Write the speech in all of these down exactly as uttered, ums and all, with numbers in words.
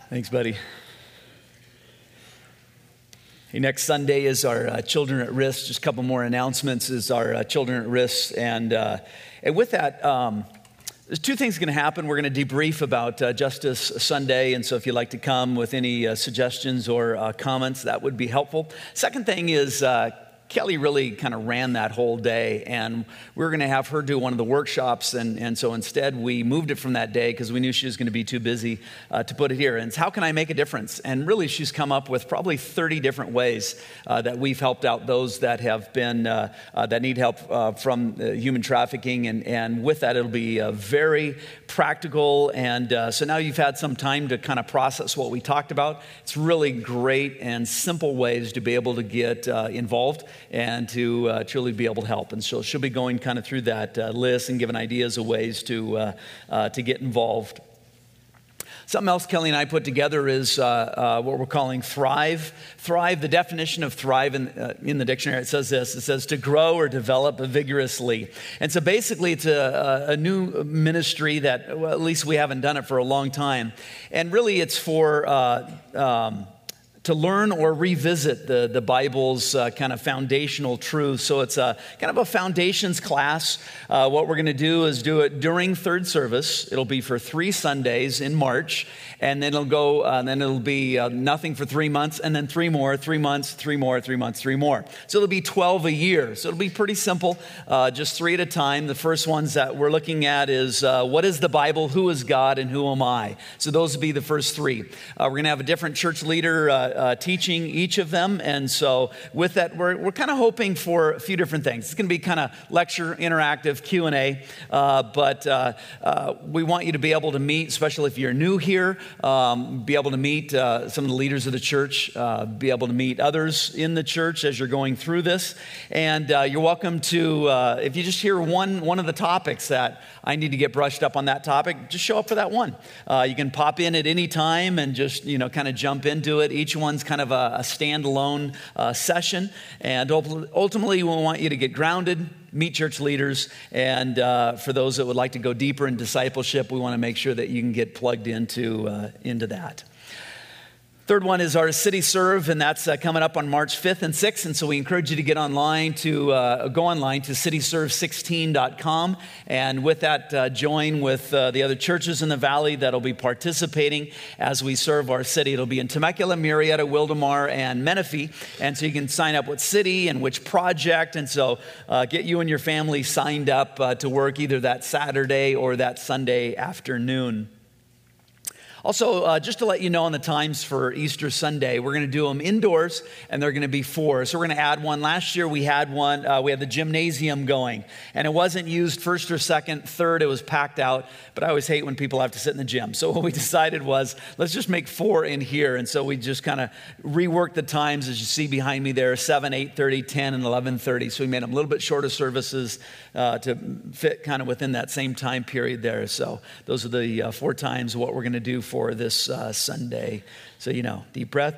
Thanks, buddy. Hey, next Sunday is our uh, Children at Risk. Just a couple more announcements is our uh, Children at Risk. And, uh, and with that, um, there's two things going to happen. We're going to debrief about uh, Justice Sunday. And so if you'd like to come with any uh, suggestions or uh, comments, that would be helpful. Second thing is uh, Kelly really kind of ran that whole day, and we were going to have her do one of the workshops, and, and so instead we moved it from that day because we knew she was going to be too busy uh, to put it here. And it's how can I make a difference? And really she's come up with probably thirty different ways uh, that we've helped out those that have been, uh, uh, that need help uh, from uh, human trafficking, and, and with that it'll be uh, very practical, and uh, so now you've had some time to kind of process what we talked about. It's really great and simple ways to be able to get uh, involved and to uh, truly be able to help. And so she'll be going kind of through that uh, list and giving ideas of ways to uh, uh, to get involved. Something else Kelly and I put together is uh, uh, what we're calling Thrive. Thrive, the definition of thrive in, uh, in the dictionary, it says this. It says to grow or develop vigorously. And so basically it's a, a new ministry that, well, at least we haven't done it for a long time. And really it's for... Uh, um, to learn or revisit the, the Bible's uh, kind of foundational truths. So it's a kind of a foundations class. Uh, what we're going to do is do it during third service. It'll be for three Sundays in March, and then it'll go, uh, and then it'll be uh, nothing for three months, and then three more, three months, three more, three months, three more. So it'll be twelve a year. So it'll be pretty simple, uh, just three at a time. The first ones that we're looking at is uh, what is the Bible, who is God, and who am I? So those will be the first three. Uh, we're going to have a different church leader uh, Uh, teaching each of them, and so with that, we're we're kind of hoping for a few different things. It's going to be kind of lecture, interactive, Q and A, uh, but uh, uh, we want you to be able to meet, especially if you're new here, um, be able to meet uh, some of the leaders of the church, uh, be able to meet others in the church as you're going through this, and uh, you're welcome to, uh, if you just hear one one of the topics that I need to get brushed up on that topic, just show up for that one. Uh, you can pop in at any time and just, you know, kind of jump into it. Each one's kind of a, a standalone uh, session, and ultimately we want you to get grounded, meet church leaders, and uh, for those that would like to go deeper in discipleship, we want to make sure that you can get plugged into uh, into that. Third one is our City Serve, and that's uh, coming up on March fifth and sixth, and so we encourage you to get online to uh, go online to city serve sixteen dot com, and with that, uh, join with uh, the other churches in the valley that'll be participating as we serve our city. It'll be in Temecula, Murrieta, Wildomar, and Menifee, and so you can sign up with city and which project, and so uh, get you and your family signed up uh, to work either that Saturday or that Sunday afternoon. Also, uh, just to let you know on the times for Easter Sunday, we're going to do them indoors, and they're going to be four. So we're going to add one. Last year we had one. Uh, we had the gymnasium going, and it wasn't used first or second. Third, it was packed out. But I always hate when people have to sit in the gym. So what we decided was, let's just make four in here. And so we just kind of reworked the times, as you see behind me there, seven, eight thirty, ten, and eleven thirty. So we made them a little bit shorter services uh, to fit kind of within that same time period there. So those are the uh, four times what we're going to do for for this uh, Sunday. So, you know, deep breath.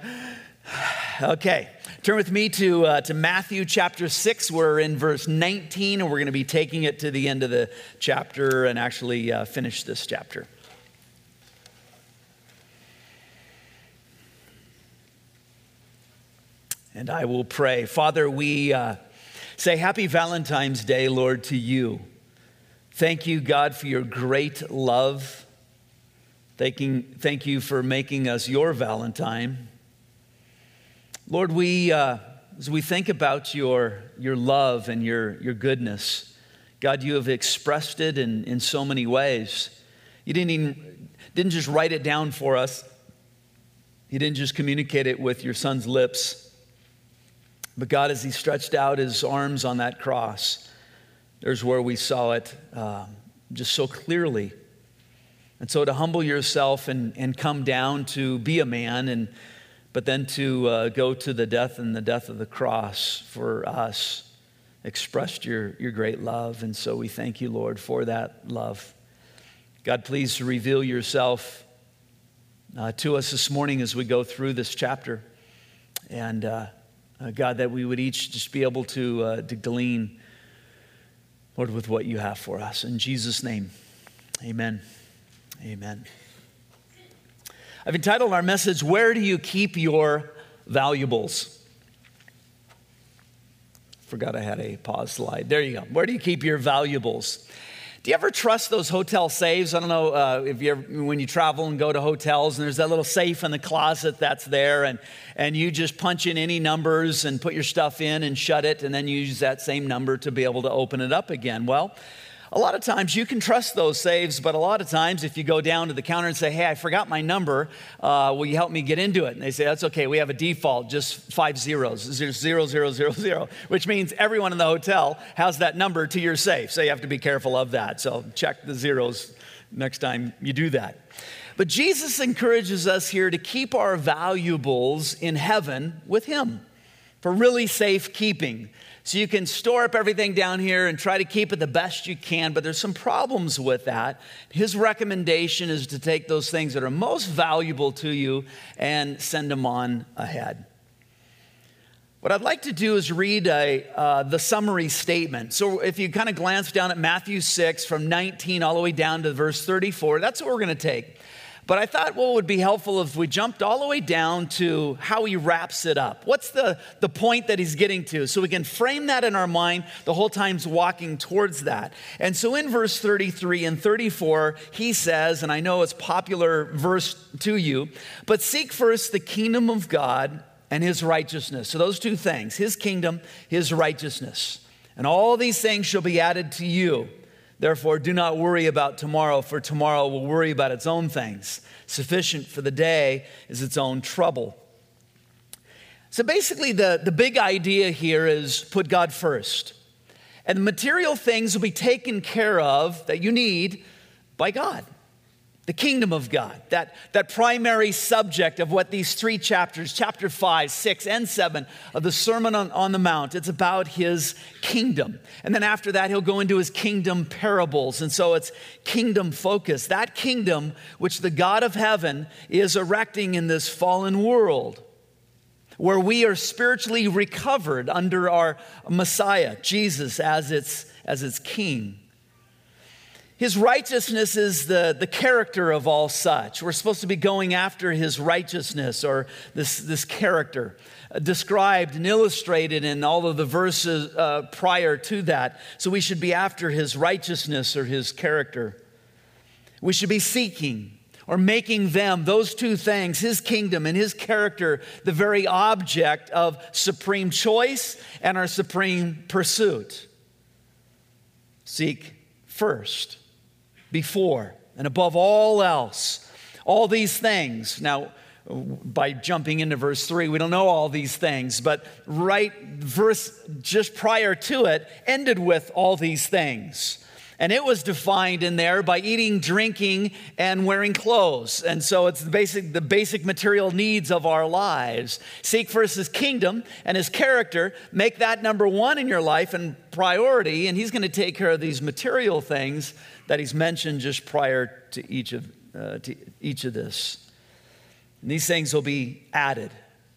Okay, turn with me to uh, to Matthew chapter six. We're in verse nineteen, and we're going to be taking it to the end of the chapter and actually uh, finish this chapter. And I will pray. Father, we uh, say happy Valentine's Day, Lord, to you. Thank you, God, for your great love. Thanking, thank you for making us your Valentine. Lord, we uh, as we think about your, your love and your, your goodness, God, you have expressed it in, in so many ways. You didn't even, didn't just write it down for us. You didn't just communicate it with your son's lips. But God, as he stretched out his arms on that cross, there's where we saw it um, just so clearly. And so to humble yourself and, and come down to be a man, and but then to uh, go to the death and the death of the cross for us, expressed your, your great love. And so we thank you, Lord, for that love. God, please reveal yourself uh, to us this morning as we go through this chapter. And uh, uh, God, that we would each just be able to, uh, to glean, Lord, with what you have for us. In Jesus' name, amen. Amen. I've entitled our message, Where Do You Keep Your Valuables? Forgot I had a pause slide. There you go. Where do you keep your valuables? Do you ever trust those hotel safes? I don't know uh, if you ever, when you travel and go to hotels and there's that little safe in the closet that's there and, and you just punch in any numbers and put your stuff in and shut it and then you use that same number to be able to open it up again. Well, a lot of times you can trust those safes, but a lot of times if you go down to the counter and say, hey, I forgot my number, uh, will you help me get into it? And they say, that's okay, we have a default, just five zeros, zero, zero, zero, zero, zero, which means everyone in the hotel has that number to your safe. So you have to be careful of that. So check the zeros next time you do that. But Jesus encourages us here to keep our valuables in heaven with him for really safe keeping. So you can store up everything down here and try to keep it the best you can, but there's some problems with that. His recommendation is to take those things that are most valuable to you and send them on ahead. What I'd like to do is read a, uh, the summary statement. So if you kind of glance down at Matthew six from nineteen all the way down to verse thirty-four, that's what we're going to take. But I thought what would be helpful if we jumped all the way down to how he wraps it up. What's the, the point that he's getting to? So we can frame that in our mind the whole time's walking towards that. And so in verse thirty-three and thirty-four, he says, and I know it's popular verse to you, but seek first the kingdom of God and his righteousness. So those two things, his kingdom, his righteousness. And all these things shall be added to you. Therefore, do not worry about tomorrow, for tomorrow will worry about its own things. Sufficient for the day is its own trouble. So basically, the, the big idea here is put God first. And the material things will be taken care of that you need by God. The kingdom of God, that, that primary subject of what these three chapters, chapter five, six, and seven of the Sermon on, on the Mount, it's about his kingdom. And then after that, he'll go into his kingdom parables. And so it's kingdom focus. That kingdom which the God of heaven is erecting in this fallen world, where we are spiritually recovered under our Messiah, Jesus, as its, as its king. His righteousness is the, the character of all such. We're supposed to be going after his righteousness or this, this character uh, described and illustrated in all of the verses uh, prior to that. So we should be after his righteousness or his character. We should be seeking or making them, those two things, his kingdom and his character, the very object of supreme choice and our supreme pursuit. Seek first. Before and above all else, all these things. Now, by jumping into verse three, we don't know all these things, but right verse just prior to it ended with all these things. And it was defined in there by eating, drinking, and wearing clothes. And so it's the basic, the basic material needs of our lives. Seek first his kingdom and his character. Make that number one in your life and priority. And he's going to take care of these material things that he's mentioned just prior to each of, uh, to each of this. And these things will be added.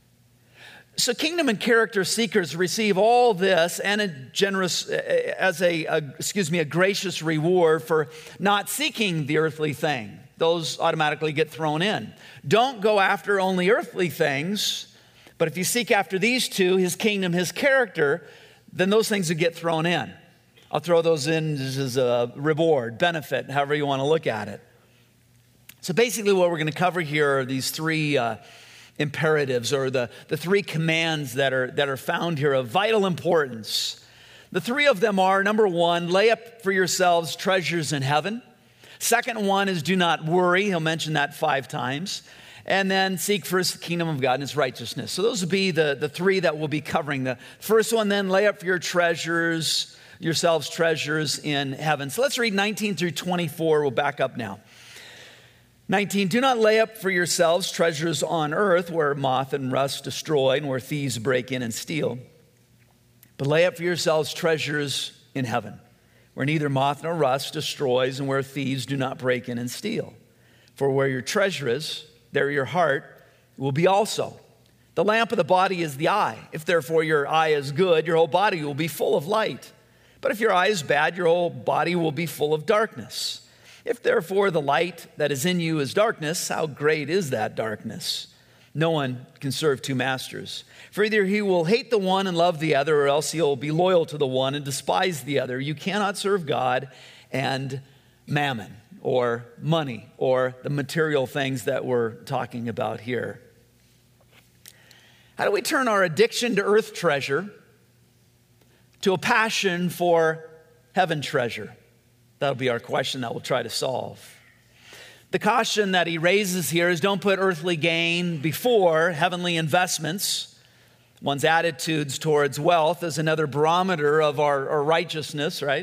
So kingdom and character seekers receive all this and a generous, as a, a, excuse me, a gracious reward for not seeking the earthly thing. Those automatically get thrown in. Don't go after only earthly things, but if you seek after these two, his kingdom, his character, then those things would get thrown in. I'll throw those in as a reward, benefit, however you want to look at it. So basically what we're going to cover here are these three uh, imperatives or the, the three commands that are, that are found here of vital importance. The three of them are, number one, lay up for yourselves treasures in heaven. Second one is do not worry. He'll mention that five times. And then seek first the kingdom of God and his righteousness. So those would be the, the three that we'll be covering. The first one then, lay up for your treasures, yourselves treasures in heaven. So let's read nineteen through twenty-four. We'll back up now. nineteen, do not lay up for yourselves treasures on earth where moth and rust destroy and where thieves break in and steal. But lay up for yourselves treasures in heaven where neither moth nor rust destroys and where thieves do not break in and steal. For where your treasure is, there your heart will be also. The lamp of the body is the eye. If therefore your eye is good, your whole body will be full of light. But if your eye is bad, your whole body will be full of darkness. If therefore the light that is in you is darkness, how great is that darkness? No one can serve two masters. For either he will hate the one and love the other, or else he'll be loyal to the one and despise the other. You cannot serve God and mammon, or money, or the material things that we're talking about here. How do we turn our addiction to earth treasure to a passion for heaven treasure? That'll be our question that we'll try to solve. The caution that he raises here is don't put earthly gain before heavenly investments. One's attitudes towards wealth is another barometer of our, our righteousness, right?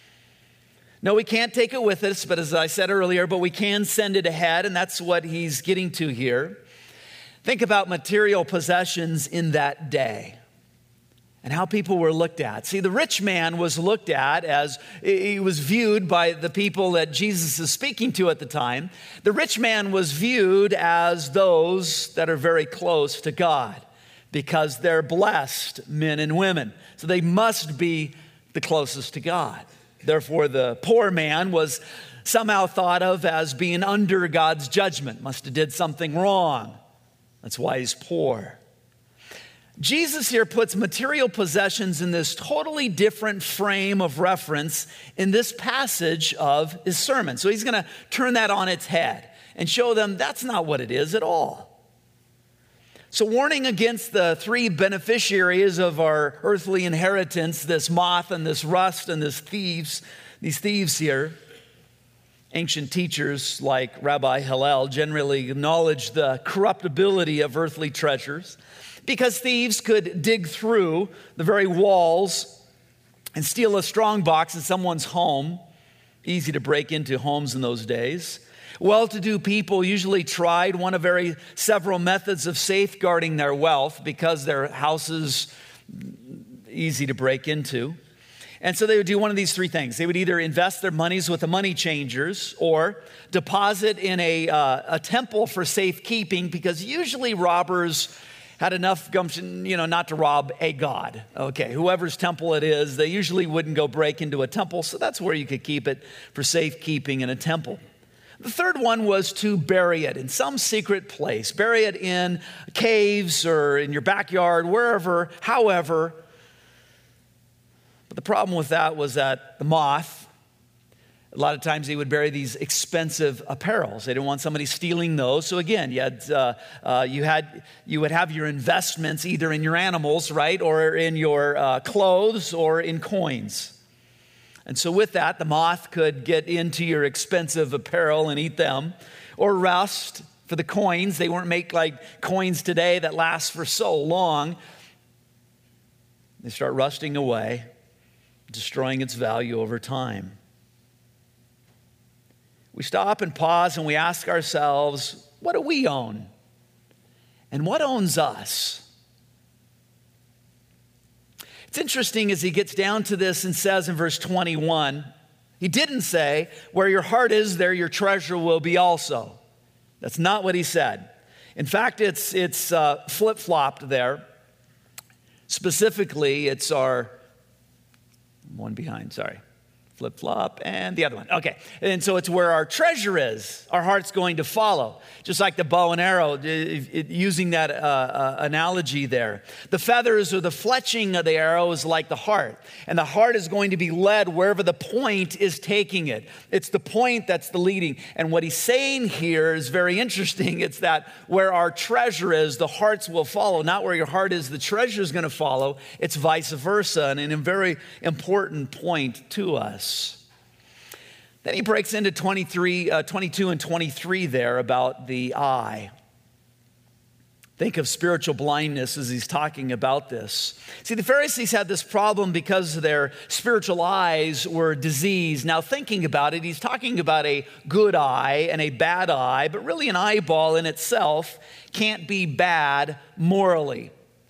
No, we can't take it with us, but as I said earlier, but we can send it ahead, and that's what he's getting to here. Think about material possessions in that day and how people were looked at. See, the rich man was looked at as he was viewed by the people that Jesus is speaking to at the time. The rich man was viewed as those that are very close to God because they're blessed men and women. So they must be the closest to God. Therefore, the poor man was somehow thought of as being under God's judgment, must have did something wrong. That's why he's poor. Jesus here puts material possessions in this totally different frame of reference in this passage of his sermon. So he's going to turn that on its head and show them that's not what it is at all. So warning against the three beneficiaries of our earthly inheritance, this moth and this rust and this thieves, these thieves here. Ancient teachers like Rabbi Hillel generally acknowledge the corruptibility of earthly treasures because thieves could dig through the very walls and steal a strong box in someone's home. Easy to break into homes in those days. Well-to-do people usually tried one of very several methods of safeguarding their wealth because their houses easy to break into. And so they would do one of these three things. They would either invest their monies with the money changers or deposit in a, uh, a temple for safekeeping because usually robbers had enough gumption, you know, not to rob a god. Okay, whoever's temple it is, they usually wouldn't go break into a temple, so that's where you could keep it for safekeeping in a temple. The third one was to bury it in some secret place. Bury it in caves or in your backyard, wherever, however. But the problem with that was that the moth, a lot of times they would bury these expensive apparels. They didn't want somebody stealing those. So again, you had uh, uh, you had you would have your investments either in your animals, right, or in your uh, clothes or in coins. And so with that, the moth could get into your expensive apparel and eat them, or rust for the coins. They weren't make like coins today that last for so long. They start rusting away, destroying its value over time. We stop and pause and we ask ourselves, what do we own? And what owns us? It's interesting as he gets down to this and says in verse twenty-one, he didn't say, where your heart is, there your treasure will be also. That's not what he said. In fact, it's, it's uh, flip-flopped there. Specifically, it's our, one behind, sorry. Flip-flop, and the other one. Okay, and so it's where our treasure is. Our heart's going to follow. Just like the bow and arrow, it, it, using that uh, uh, analogy there. The feathers or the fletching of the arrow is like the heart. And the heart is going to be led wherever the point is taking it. It's the point that's the leading. And what he's saying here is very interesting. It's that where our treasure is, the hearts will follow. Not where your heart is, the treasure is going to follow. It's vice versa. And a very important point to us. Then he breaks into twenty-three, uh, twenty-two and twenty-three there about the eye. Think of spiritual blindness as he's talking about this. See, the Pharisees had this problem because their spiritual eyes were diseased. Now, thinking about it, he's talking about a good eye and a bad eye, but really an eyeball in itself can't be bad morally.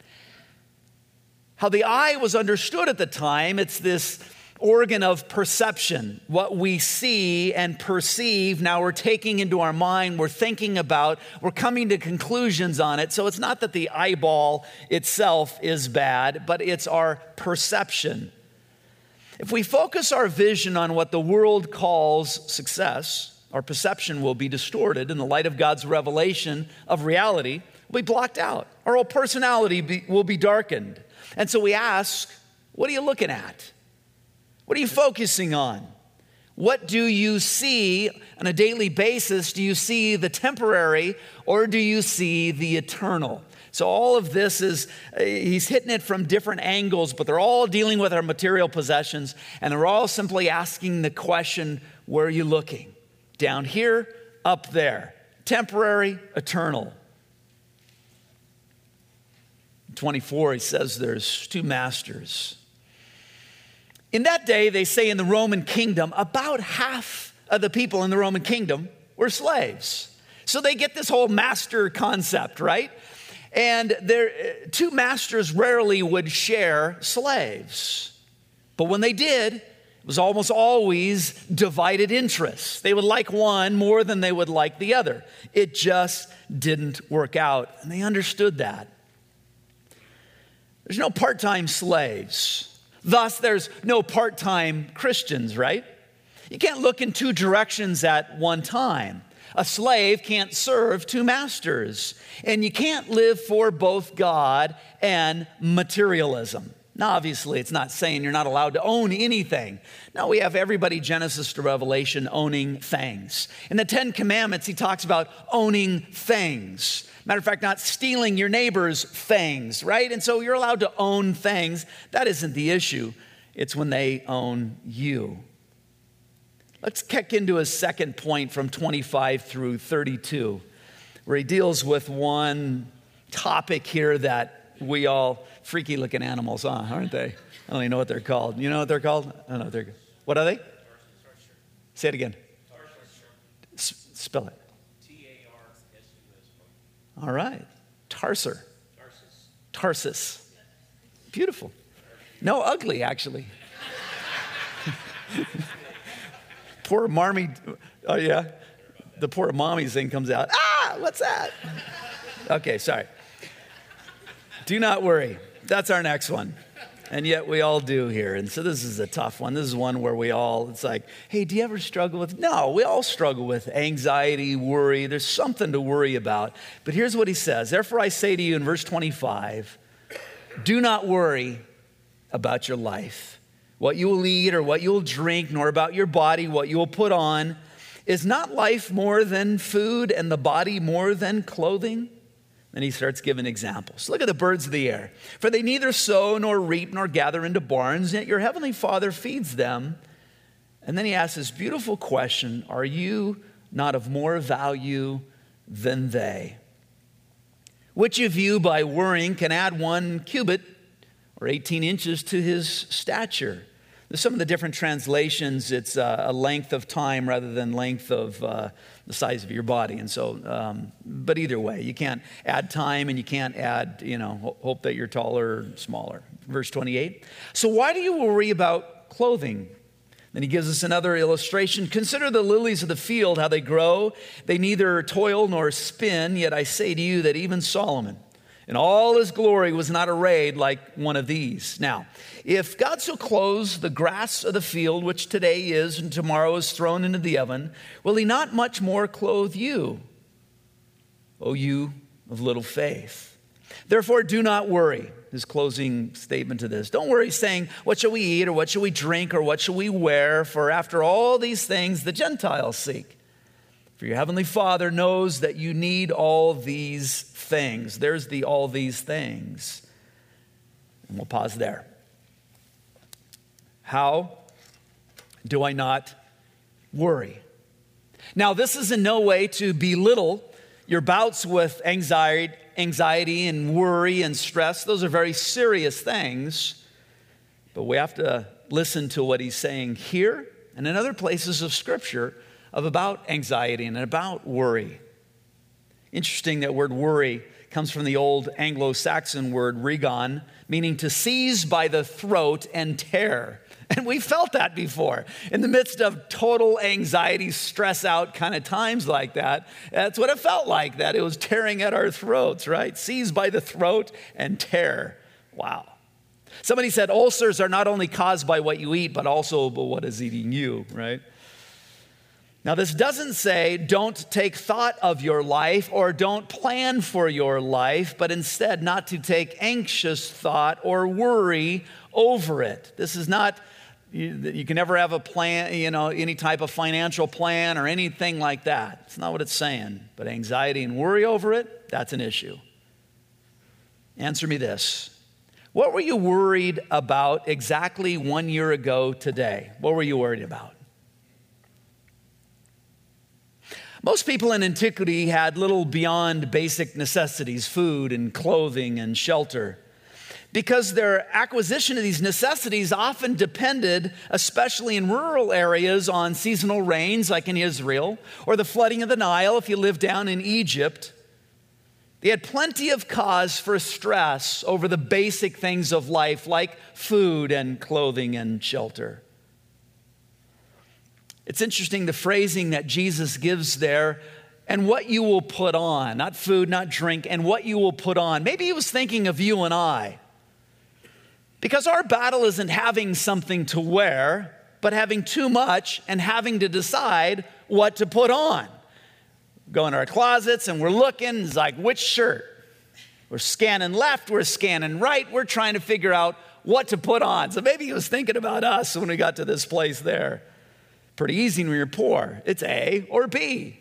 How the eye was understood at the time, it's this organ of perception, what we see and perceive. Now we're taking into our mind, we're thinking about, we're coming to conclusions on it. So it's not that the eyeball itself is bad, but it's our perception. If we focus our vision on what the world calls success, our perception will be distorted, and the light of God's revelation of reality will be blocked out. Our whole personality be, will be darkened. And so we ask, what are you looking at? What are you focusing on? What do you see on a daily basis? Do you see the temporary or do you see the eternal? So all of this is, he's hitting it from different angles, but they're all dealing with our material possessions, and they're all simply asking the question, where are you looking? Down here, up there, temporary, eternal. twenty-four, he says there's two masters. In that day, they say in the Roman kingdom, about half of the people in the Roman kingdom were slaves. So they get this whole master concept, right? And there, two masters rarely would share slaves. But when they did, it was almost always divided interests. They would like one more than they would like the other. It just didn't work out, and they understood that. There's no part-time slaves. Thus, there's no part-time Christians, right? You can't look in two directions at one time. A slave can't serve two masters. And you can't live for both God and materialism. Now, obviously, it's not saying you're not allowed to own anything. No, we have everybody, Genesis to Revelation, owning things. In the Ten Commandments, he talks about owning things. Matter of fact, not stealing your neighbor's things, right? And so you're allowed to own things. That isn't the issue. It's when they own you. Let's kick into his second point from twenty-five through thirty-two, where he deals with one topic here that we all, freaky looking animals, huh, aren't they? I don't even know what they're called. You know what they're called? I don't know what they're What are they? Say it again. S- spell it. All right. Tarser. Tarsus. Tarsus. Beautiful. No, ugly, actually. Poor Marmy. Oh, yeah. The poor mommy thing comes out. Ah, what's that? Okay, sorry. Do not worry. That's our next one. And yet we all do here. And so this is a tough one. This is one where we all, it's like, hey, do you ever struggle with? No, we all struggle with anxiety, worry. There's something to worry about. But here's what he says. Therefore I say to you in verse twenty-five, do not worry about your life, what you will eat or what you will drink, nor about your body, what you will put on. Is not life more than food and the body more than clothing? Then he starts giving examples. Look at the birds of the air. For they neither sow nor reap nor gather into barns, yet your heavenly Father feeds them. And then he asks this beautiful question, are you not of more value than they? Which of you by worrying can add one cubit or eighteen inches to his stature? There's some of the different translations, it's uh, a length of time rather than length of uh, the size of your body. And so, um, but either way, you can't add time and you can't add, you know, hope that you're taller or smaller. Verse twenty-eight. So why do you worry about clothing? Then he gives us another illustration. Consider the lilies of the field, how they grow. They neither toil nor spin, yet I say to you that even Solomon in all his glory was not arrayed like one of these. Now, if God so clothes the grass of the field, which today is and tomorrow is thrown into the oven, will he not much more clothe you, O you of little faith? Therefore, do not worry. His closing statement to this. Don't worry saying, what shall we eat or what shall we drink or what shall we wear? For after all these things the Gentiles seek. For your heavenly Father knows that you need all these things. There's the all these things. And we'll pause there. How do I not worry? Now, this is in no way to belittle your bouts with anxiety, anxiety and worry and stress. Those are very serious things. But we have to listen to what he's saying here and in other places of Scripture of about anxiety and about worry. Interesting that word worry comes from the old Anglo-Saxon word rigon, meaning to seize by the throat and tear. And we felt that before. In the midst of total anxiety, stress out kind of times like that, that's what it felt like, that it was tearing at our throats, right? Seize by the throat and tear. Wow. Somebody said ulcers are not only caused by what you eat, but also by what is eating you, right? Now, this doesn't say don't take thought of your life or don't plan for your life, but instead not to take anxious thought or worry over it. This is not, you, you can never have a plan, you know, any type of financial plan or anything like that. It's not what it's saying. But anxiety and worry over it, that's an issue. Answer me this. What were you worried about exactly one year ago today? What were you worried about? Most people in antiquity had little beyond basic necessities, food and clothing and shelter, because their acquisition of these necessities often depended, especially in rural areas, on seasonal rains like in Israel, or the flooding of the Nile if you lived down in Egypt. They had plenty of cause for stress over the basic things of life like food and clothing and shelter. It's interesting the phrasing that Jesus gives there, and what you will put on, not food, not drink, and what you will put on. Maybe he was thinking of you and I, because our battle isn't having something to wear, but having too much and having to decide what to put on. Go in our closets and we're looking, it's like, which shirt? We're scanning left, we're scanning right, we're trying to figure out what to put on. So maybe he was thinking about us when we got to this place there. Pretty easy when you're poor. It's A or B.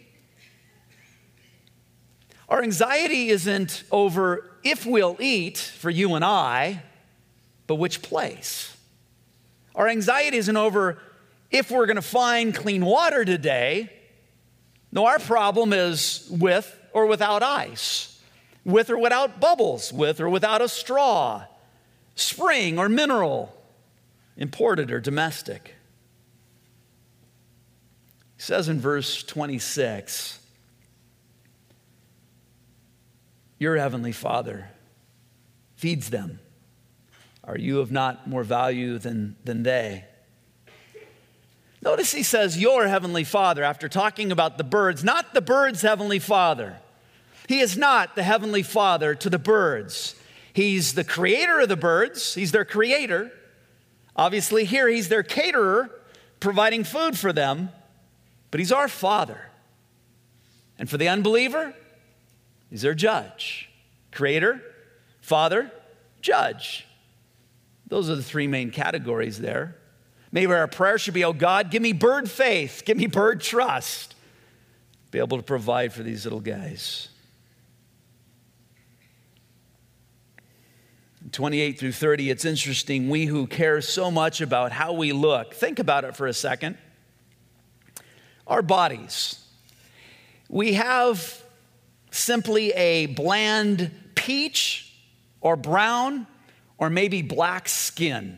Our anxiety isn't over if we'll eat for you and I, but which place. Our anxiety isn't over if we're going to find clean water today. No, our problem is with or without ice, with or without bubbles, with or without a straw, spring or mineral, imported or domestic. It says in verse twenty-six, your heavenly Father feeds them. Are you of not more value than, than they? Notice he says, your heavenly Father, after talking about the birds, not the birds' heavenly Father. He is not the heavenly Father to the birds. He's the creator of the birds. He's their creator. Obviously here he's their caterer, providing food for them. But he's our Father. And for the unbeliever, he's their judge. Creator, Father, judge. Those are the three main categories there. Maybe our prayer should be, oh God, give me bird faith, give me bird trust. Be able to provide for these little guys. twenty-eight through thirty, it's interesting. We who care so much about how we look, think about it for a second. Our bodies. We have simply a bland peach or brown or maybe black skin.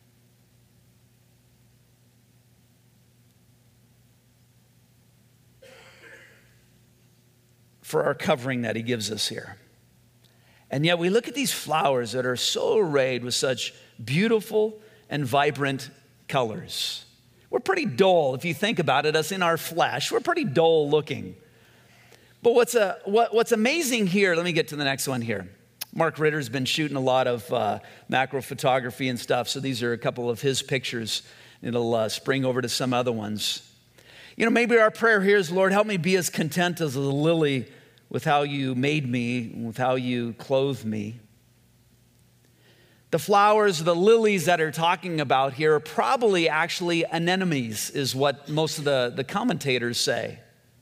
For our covering that he gives us here. And yet we look at these flowers that are so arrayed with such beautiful and vibrant colors. We're pretty dull, if you think about it, us in our flesh. We're pretty dull looking. But what's, a, what, what's amazing here, let me get to the next one here. Mark Ritter's been shooting a lot of uh, macro photography and stuff, so these are a couple of his pictures. It'll uh, spring over to some other ones. You know, maybe our prayer here is, Lord, help me be as content as a lily with how you made me, with how you clothed me. The flowers, the lilies that are talking about here are probably actually anemones, is what most of the, the commentators say.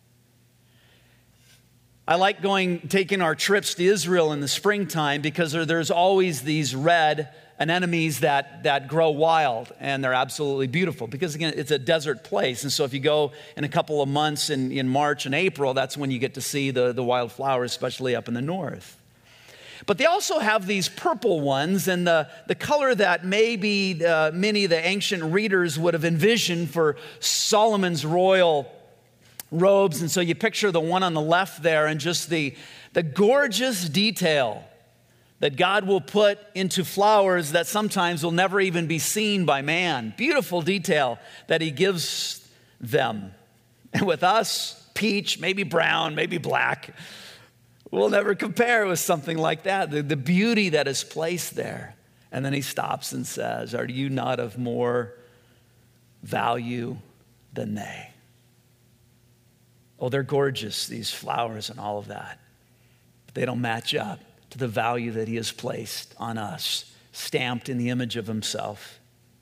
I like going, taking our trips to Israel in the springtime because there, there's always these red anemones that, that grow wild, and they're absolutely beautiful because, again, it's a desert place. And so if you go in a couple of months in, in March and April, that's when you get to see the, the wild flowers, especially up in the north. But they also have these purple ones, and the, the color that maybe uh, many of the ancient readers would have envisioned for Solomon's royal robes. And so you picture the one on the left there and just the, the gorgeous detail that God will put into flowers that sometimes will never even be seen by man. Beautiful detail that he gives them. And with us, peach, maybe brown, maybe black, we'll never compare with something like that. The, the beauty that is placed there. And then he stops and says, are you not of more value than they? Oh, they're gorgeous, these flowers and all of that. But they don't match up to the value that he has placed on us, stamped in the image of himself.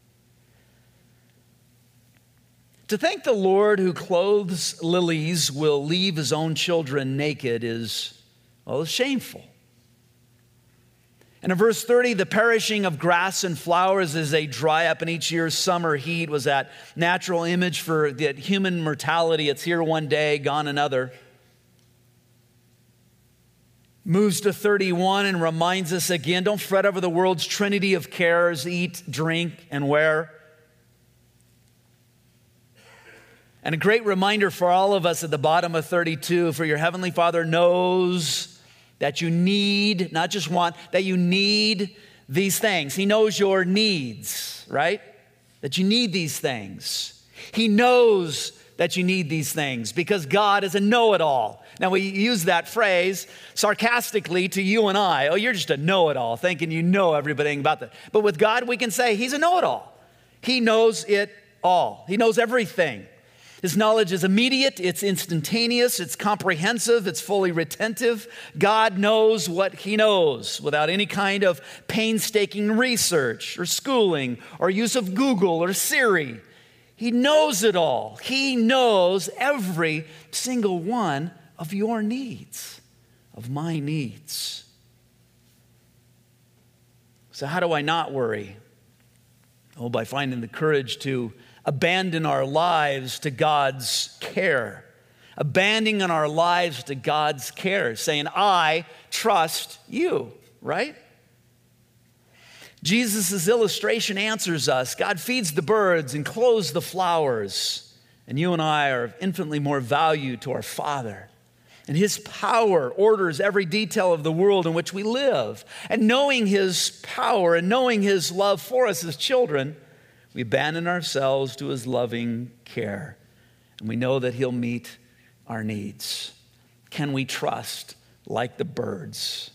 To think the Lord who clothes lilies will leave his own children naked is, well, it's shameful. And in verse thirty, the perishing of grass and flowers as they dry up in each year's summer heat was that natural image for that human mortality. It's here one day, gone another. Moves to thirty-one and reminds us again, don't fret over the world's trinity of cares, eat, drink, and wear. And a great reminder for all of us at the bottom of thirty-two, for your heavenly Father knows that you need, not just want, that you need these things. He knows your needs, right? That you need these things. He knows that you need these things because God is a know-it-all. Now, we use that phrase sarcastically to you and I. Oh, you're just a know-it-all, thinking you know everything about that. But with God, we can say he's a know-it-all. He knows it all. He knows everything. His knowledge is immediate, it's instantaneous, it's comprehensive, it's fully retentive. God knows what he knows without any kind of painstaking research or schooling or use of Google or Siri. He knows it all. He knows every single one of your needs, of my needs. So how do I not worry? Oh, by finding the courage to abandon our lives to God's care. Abandoning our lives to God's care, saying, I trust you, right? Jesus' illustration answers us. God feeds the birds and clothes the flowers. And you and I are of infinitely more value to our Father. And his power orders every detail of the world in which we live. And knowing his power and knowing his love for us as children, we abandon ourselves to his loving care, and we know that he'll meet our needs. Can we trust like the birds?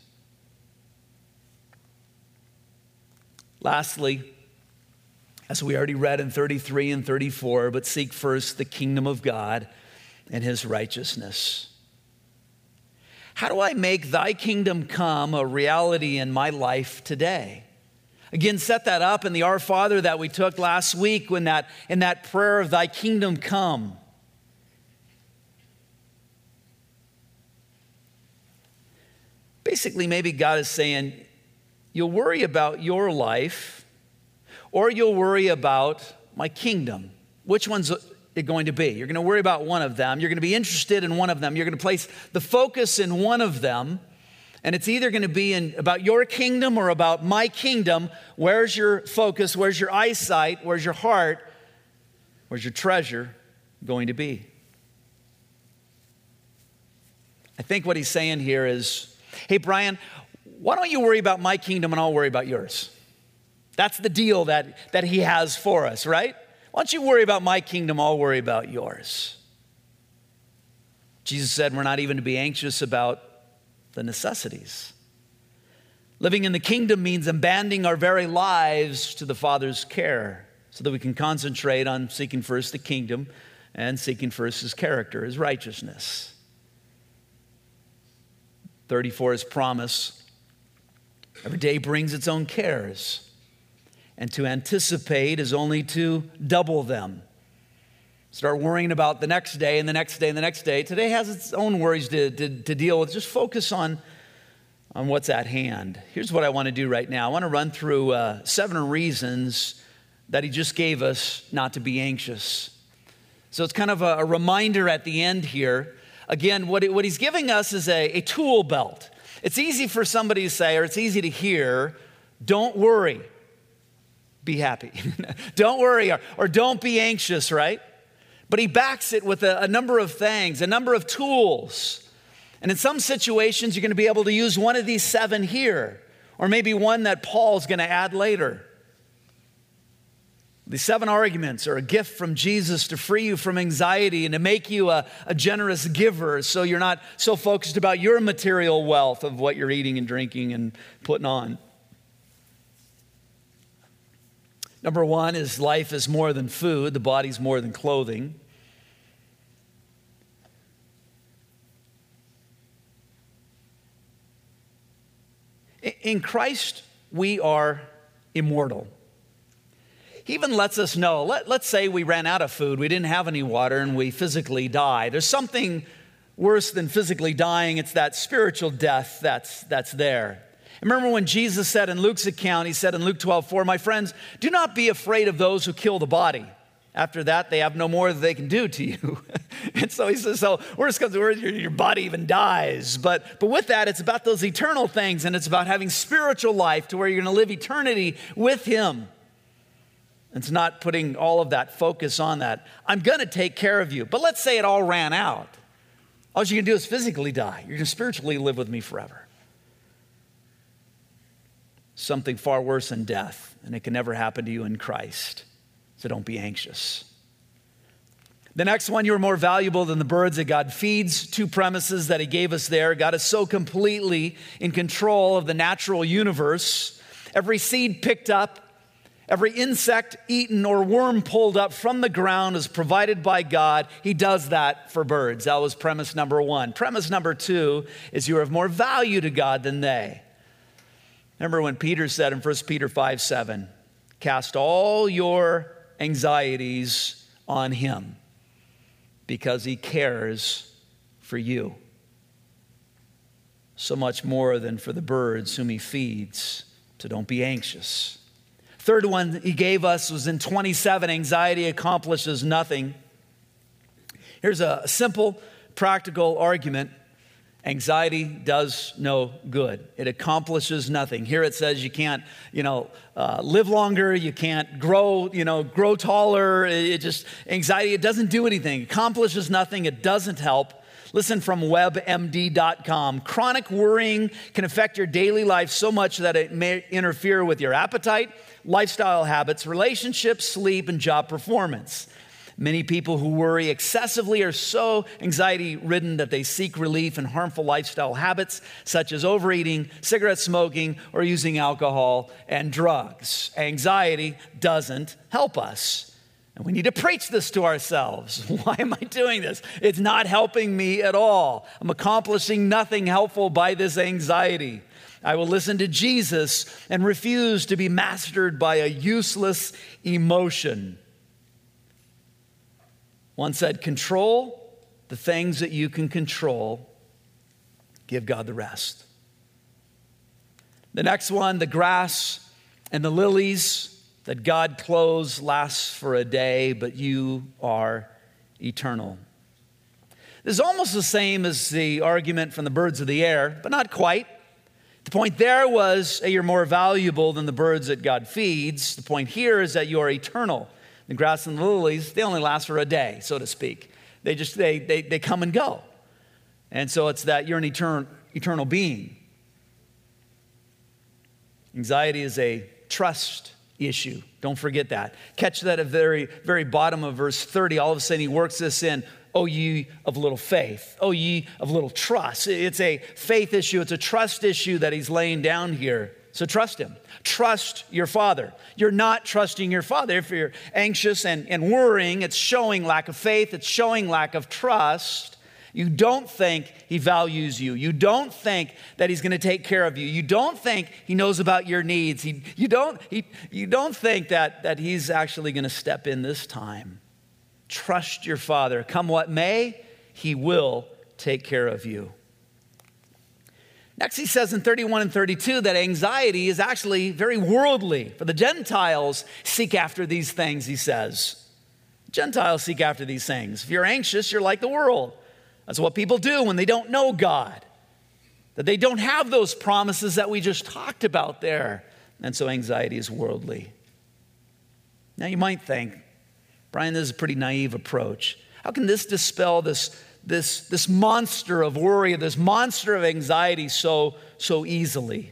Lastly, as we already read in thirty-three and thirty-four, but seek first the kingdom of God and his righteousness. How do I make thy kingdom come a reality in my life today? Again, set that up in the Our Father that we took last week when that, in that prayer of thy kingdom come. Basically, maybe God is saying, you'll worry about your life or you'll worry about my kingdom. Which one's it going to be? You're going to worry about one of them. You're going to be interested in one of them. You're going to place the focus in one of them. And it's either going to be in, about your kingdom or about my kingdom. Where's your focus? Where's your eyesight? Where's your heart? Where's your treasure going to be? I think what he's saying here is, hey, Brian, why don't you worry about my kingdom and I'll worry about yours? That's the deal that, that he has for us, right? Why don't you worry about my kingdom, I'll worry about yours. Jesus said we're not even to be anxious about the necessities. Living in the kingdom means abandoning our very lives to the Father's care so that we can concentrate on seeking first the kingdom and seeking first his character, his righteousness. thirty-four is promise. Every day brings its own cares, and to anticipate is only to double them. Start worrying about the next day and the next day and the next day. Today has its own worries to, to, to deal with. Just focus on, on what's at hand. Here's what I want to do right now. I want to run through uh, seven reasons that he just gave us not to be anxious. So it's kind of a, a reminder at the end here. Again, what, it, what he's giving us is a, a tool belt. It's easy for somebody to say, or it's easy to hear, don't worry, be happy. Don't worry, or, or don't be anxious, right? But he backs it with a, a number of things, a number of tools. And in some situations, you're going to be able to use one of these seven here, or maybe one that Paul's going to add later. These seven arguments are a gift from Jesus to free you from anxiety and to make you a, a generous giver so you're not so focused about your material wealth of what you're eating and drinking and putting on. Number one is life is more than food, the body's more than clothing. In Christ, we are immortal. He even lets us know, let, let's say we ran out of food, we didn't have any water, and we physically die. There's something worse than physically dying. It's that spiritual death that's, that's there. Remember when Jesus said in Luke's account, he said in Luke twelve four, my friends, do not be afraid of those who kill the body. After that, they have no more that they can do to you. And so he says, so worse comes to worse, your, your body even dies. But, but with that, it's about those eternal things, and it's about having spiritual life to where you're going to live eternity with him. It's not putting all of that focus on that. I'm going to take care of you. But let's say it all ran out. All you can do is physically die. You're going to spiritually live with me forever. Something far worse than death, and it can never happen to you in Christ. So don't be anxious. The next one, you're more valuable than the birds that God feeds. Two premises that he gave us there. God is so completely in control of the natural universe. Every seed picked up, every insect eaten or worm pulled up from the ground is provided by God. He does that for birds. That was premise number one. Premise number two is you are of more value to God than they. Remember when Peter said in First Peter five seven, cast all your anxieties on him because he cares for you. So much more than for the birds whom he feeds. So don't be anxious. Third one he gave us was in twenty-seven, anxiety accomplishes nothing. Here's a simple, practical argument. Anxiety does no good. It accomplishes nothing. Here it says you can't, you know, uh, live longer. You can't grow, you know, grow taller. It just, anxiety, it doesn't do anything. It accomplishes nothing. It doesn't help. Listen from web M D dot com. Chronic worrying can affect your daily life so much that it may interfere with your appetite, lifestyle habits, relationships, sleep, and job performance. Many people who worry excessively are so anxiety-ridden that they seek relief in harmful lifestyle habits such as overeating, cigarette smoking, or using alcohol and drugs. Anxiety doesn't help us. And we need to preach this to ourselves. Why am I doing this? It's not helping me at all. I'm accomplishing nothing helpful by this anxiety. I will listen to Jesus and refuse to be mastered by a useless emotion. One said, control the things that you can control. Give God the rest. The next one, the grass and the lilies that God clothes lasts for a day, but you are eternal. This is almost the same as the argument from the birds of the air, but not quite. The point there was that you're more valuable than the birds that God feeds. The point here is that you're eternal. The grass and the lilies, they only last for a day, so to speak. They just, they, they, they come and go. And so it's that you're an eternal, eternal being. Anxiety is a trust issue. Don't forget that. Catch that at the very, very bottom of verse thirty. All of a sudden he works this in. O ye of little faith. O ye of little trust. It's a faith issue. It's a trust issue that he's laying down here. So trust him. Trust your Father. You're not trusting your Father. If you're anxious and, and worrying, it's showing lack of faith. It's showing lack of trust. You don't think he values you. You don't think that he's going to take care of you. You don't think he knows about your needs. He, you, don't, he, you don't think that, that he's actually going to step in this time. Trust your Father. Come what may, he will take care of you. Next, he says in thirty-one and thirty-two that anxiety is actually very worldly. For the Gentiles seek after these things, he says. Gentiles seek after these things. If you're anxious, you're like the world. That's what people do when they don't know God. That they don't have those promises that we just talked about there. And so anxiety is worldly. Now you might think, Brian, this is a pretty naive approach. How can this dispel this This, this monster of worry, this monster of anxiety so, so easily?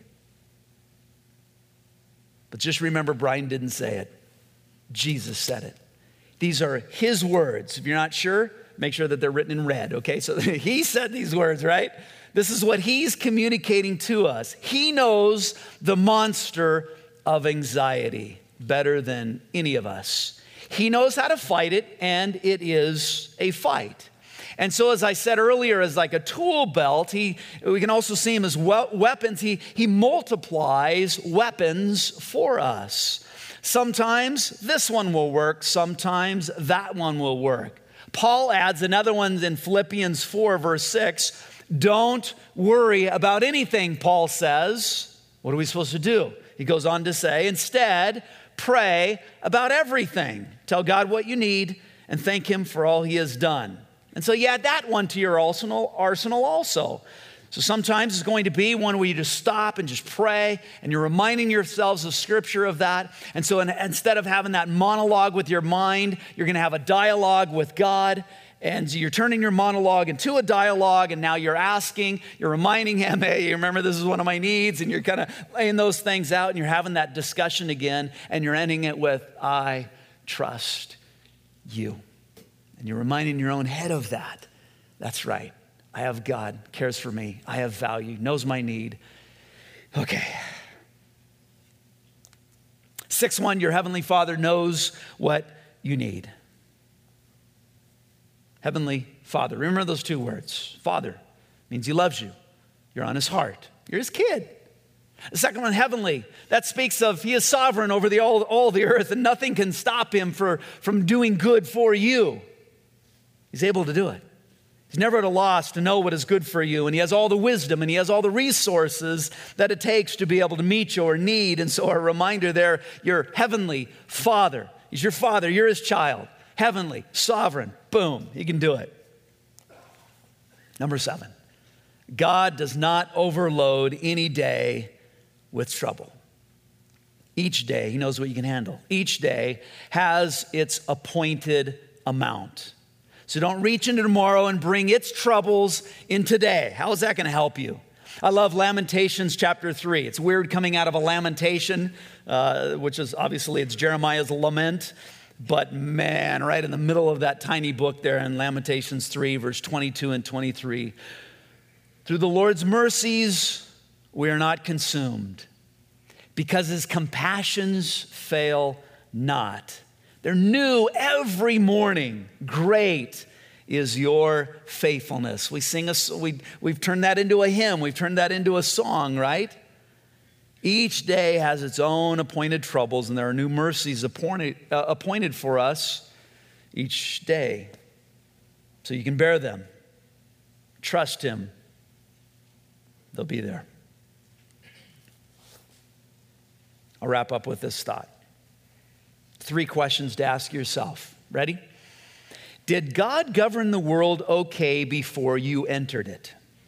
But just remember, Brian didn't say it. Jesus said it. These are his words. If you're not sure, make sure that they're written in red, okay? So he said these words, right? This is what he's communicating to us. He knows the monster of anxiety. better than any of us. He knows how to fight it, and it is a fight. And so, as I said earlier, as like a tool belt, he, we can also see him as we- weapons. He, he multiplies weapons for us. Sometimes this one will work. Sometimes that one will work. Paul adds another one in Philippians four, verse six. Don't worry about anything, Paul says. What are we supposed to do? He goes on to say, instead, pray about everything. Tell God what you need and thank him for all he has done. And so you add that one to your arsenal, arsenal also. So sometimes it's going to be one where you just stop and just pray, and you're reminding yourselves of Scripture of that. And so in, instead of having that monologue with your mind, you're going to have a dialogue with God. And you're turning your monologue into a dialogue, and now you're asking, you're reminding him, hey, you remember this is one of my needs, and you're kind of laying those things out, and you're having that discussion again, and you're ending it with, I trust you. And you're reminding your own head of that. That's right. I have God, cares for me. I have value, knows my need. Okay. Six one, your Heavenly Father knows what you need. Heavenly Father. Remember those two words. Father means he loves you. You're on his heart. You're his kid. The second one, heavenly, that speaks of he is sovereign over the, all, all the earth, and nothing can stop him for, from doing good for you. He's able to do it. He's never at a loss to know what is good for you, and he has all the wisdom, and he has all the resources that it takes to be able to meet your need. And so a reminder there, your heavenly Father. He's your Father. You're his child. Heavenly, sovereign, boom, he can do it. Number seven, God does not overload any day with trouble. Each day, he knows what you can handle. Each day has its appointed amount. So don't reach into tomorrow and bring its troubles in today. How is that going to help you? I love Lamentations chapter three. It's weird coming out of a lamentation, uh, which is obviously it's Jeremiah's lament. But man, right in the middle of that tiny book there in Lamentations three, verse twenty-two and twenty-three. Through the Lord's mercies, we are not consumed, because his compassions fail not. They're new every morning. Great is your faithfulness. We sing a, we, we've turned that into a hymn. We've turned that into a song, right? Each day has its own appointed troubles, and there are new mercies appointed, uh, appointed for us each day. So you can bear them. Trust him. They'll be there. I'll wrap up with this thought. Three questions to ask yourself. Ready? Did God govern the world okay before you entered it?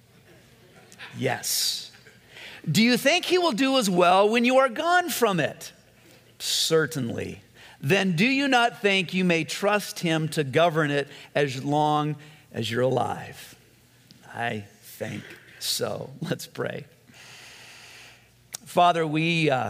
Yes. Do you think he will do as well when you are gone from it? Certainly. Then do you not think you may trust him to govern it as long as you're alive? I think so. Let's pray. Father, we... Uh,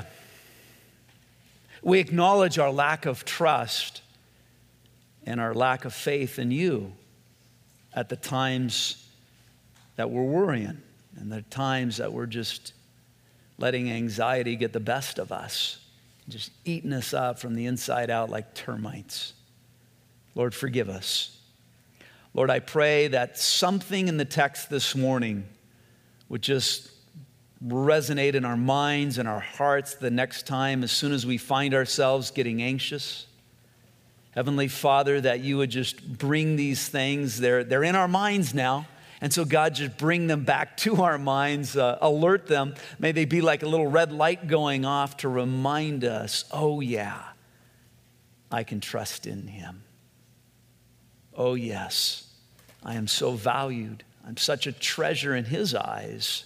We acknowledge our lack of trust and our lack of faith in you at the times that we're worrying and the times that we're just letting anxiety get the best of us, just eating us up from the inside out like termites. Lord, forgive us. Lord, I pray that something in the text this morning would just resonate in our minds and our hearts the next time as soon as we find ourselves getting anxious. Heavenly Father, that you would just bring these things. They're, they're in our minds now. And so God, just bring them back to our minds, uh, alert them. May they be like a little red light going off to remind us, oh yeah, I can trust in him. Oh yes, I am so valued. I'm such a treasure in his eyes.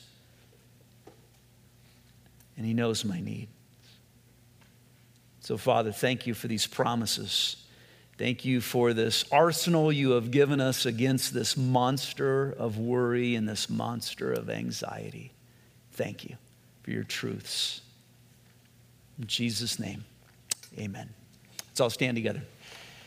And he knows my need. So, Father, thank you for these promises. Thank you for this arsenal you have given us against this monster of worry and this monster of anxiety. Thank you for your truths. In Jesus' name, amen. Let's all stand together.